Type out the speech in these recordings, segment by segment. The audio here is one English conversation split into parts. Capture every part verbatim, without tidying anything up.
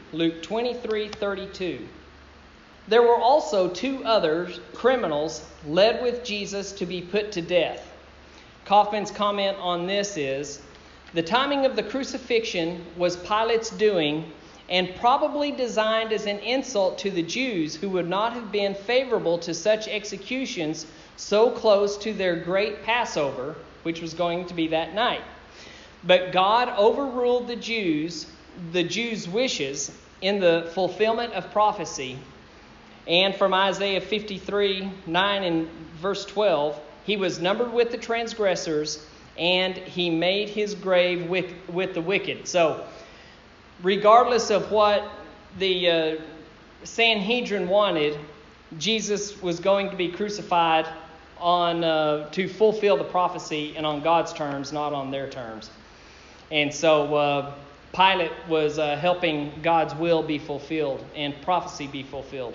Luke twenty-three thirty-two. There were also two other criminals led with Jesus to be put to death. Kaufman's comment on this is, the timing of the crucifixion was Pilate's doing and probably designed as an insult to the Jews who would not have been favorable to such executions so close to their great Passover, which was going to be that night. But God overruled the Jews, the Jews' wishes in the fulfillment of prophecy. And from Isaiah fifty-three nine and verse twelve, he was numbered with the transgressors, and he made his grave with, with the wicked. So, regardless of what the uh, Sanhedrin wanted, Jesus was going to be crucified on uh, to fulfill the prophecy and on God's terms, not on their terms. And so uh, Pilate was uh, helping God's will be fulfilled and prophecy be fulfilled.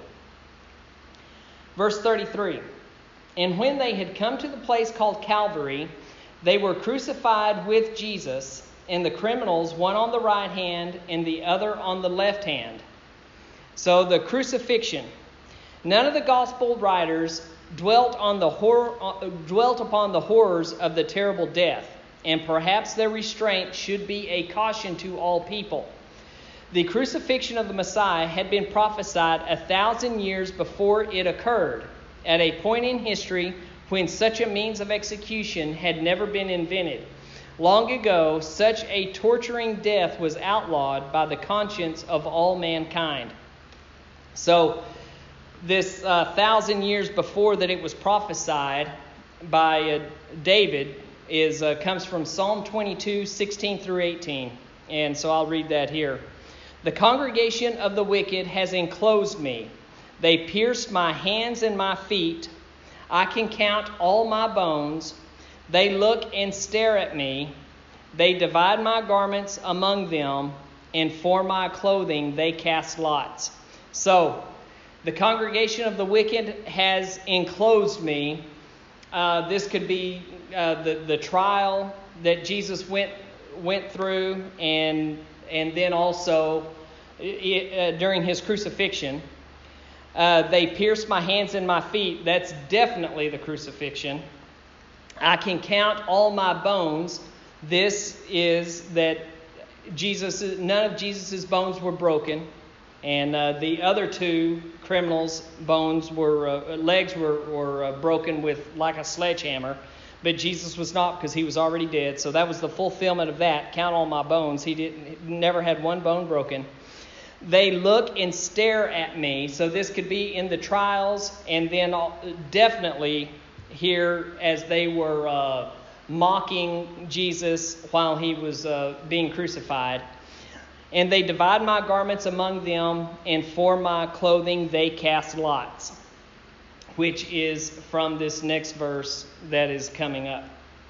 Verse thirty-three. And when they had come to the place called Calvary, they were crucified with Jesus, and the criminals, one on the right hand and the other on the left hand. So the crucifixion. None of the gospel writers dwelt on the horror, uh, dwelt upon the horrors of the terrible death, and perhaps their restraint should be a caution to all people. The crucifixion of the Messiah had been prophesied a thousand years before it occurred, at a point in history when such a means of execution had never been invented. Long ago, such a torturing death was outlawed by the conscience of all mankind. So, this uh, thousand years before that it was prophesied by uh, David is uh, comes from Psalm twenty-two sixteen through eighteen. And so I'll read that here. The congregation of the wicked has enclosed me. They pierced my hands and my feet. I can count all my bones. They look and stare at me. They divide my garments among them, and for my clothing they cast lots. So, the congregation of the wicked has enclosed me. Uh, this could be uh, the, the trial that Jesus went went through, and and then also uh, during his crucifixion. Uh, they pierced my hands and my feet. That's definitely the crucifixion. I can count all my bones. This is that Jesus, none of Jesus' bones were broken. And uh, the other two criminals' bones were, uh, legs were, were uh, broken with like a sledgehammer. But Jesus was not, because he was already dead. So that was the fulfillment of that. Count all my bones. He didn't, never had one bone broken. They look and stare at me. So this could be in the trials, and then definitely here as they were uh, mocking Jesus while he was uh, being crucified. And they divide my garments among them, and for my clothing they cast lots, which is from this next verse that is coming up.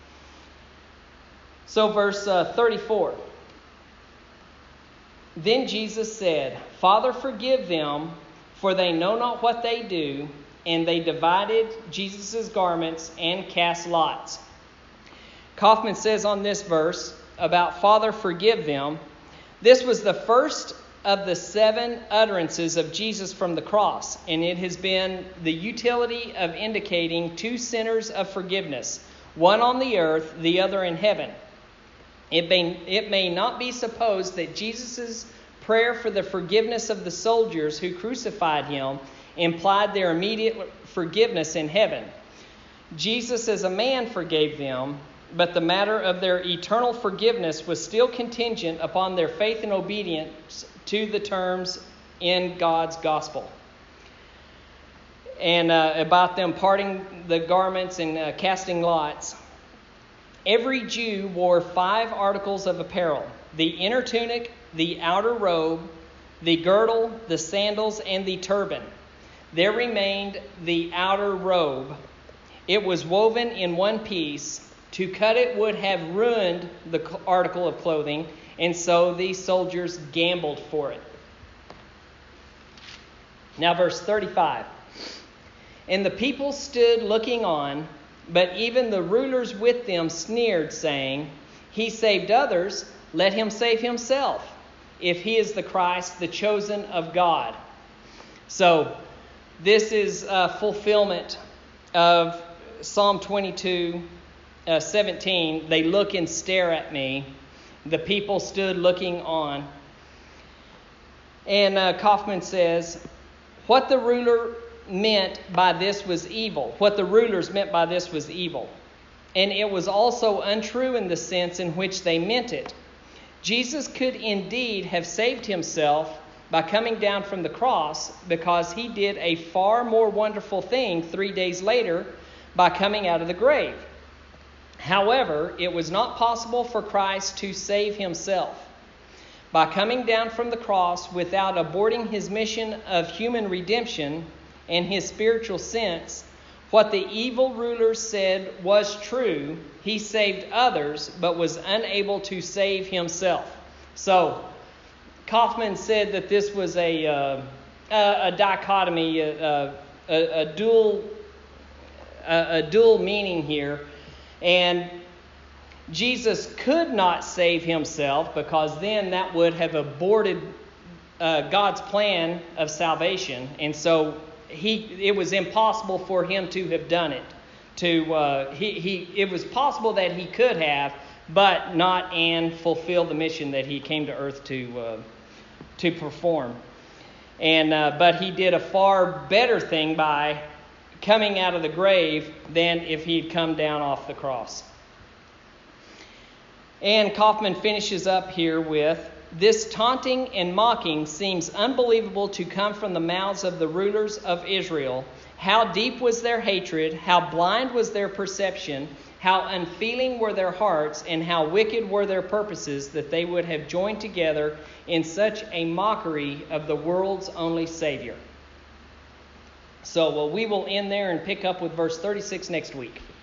So verse uh, thirty-four. Then Jesus said, Father, forgive them, for they know not what they do. And they divided Jesus' garments and cast lots. Kaufman says on this verse about Father, forgive them. This was the first of the seven utterances of Jesus from the cross. And it has been the utility of indicating two centers of forgiveness, one on the earth, the other in heaven. It may, it may not be supposed that Jesus' prayer for the forgiveness of the soldiers who crucified him implied their immediate forgiveness in heaven. Jesus as a man forgave them, but the matter of their eternal forgiveness was still contingent upon their faith and obedience to the terms in God's gospel. And uh, about them parting the garments and uh, casting lots. Every Jew wore five articles of apparel: the inner tunic, the outer robe, the girdle, the sandals, and the turban. There remained the outer robe. It was woven in one piece. To cut it would have ruined the article of clothing, and so these soldiers gambled for it. Now verse thirty-five. And the people stood looking on, but even the rulers with them sneered, saying, He saved others, let him save himself. if he is the Christ, the chosen of God. So this is a fulfillment of Psalm twenty-two, uh, seventeen. They look and stare at me. The people stood looking on. And uh, Kaufman says, what the ruler meant by this was evil. What the rulers meant by this was evil. And it was also untrue in the sense in which they meant it. Jesus could indeed have saved himself by coming down from the cross, because he did a far more wonderful thing three days later by coming out of the grave. However, it was not possible for Christ to save himself. By coming down from the cross without aborting his mission of human redemption and his spiritual sense, what the evil rulers said was true. He saved others, but was unable to save himself. So, Kaufman said that this was a uh, a, a dichotomy, a, a, a dual a, a dual meaning here, and Jesus could not save himself, because then that would have aborted uh, God's plan of salvation, and so he it was impossible for him to have done it. To uh, he he it was possible that he could have, but not and fulfill the mission that he came to earth to uh, to perform. And uh, but he did a far better thing by coming out of the grave than if he'd come down off the cross. And Kaufman finishes up here with, this taunting and mocking seems unbelievable to come from the mouths of the rulers of Israel. How deep was their hatred, how blind was their perception, how unfeeling were their hearts, and how wicked were their purposes, that they would have joined together in such a mockery of the world's only Savior. So well, we will end there and pick up with verse thirty-six next week.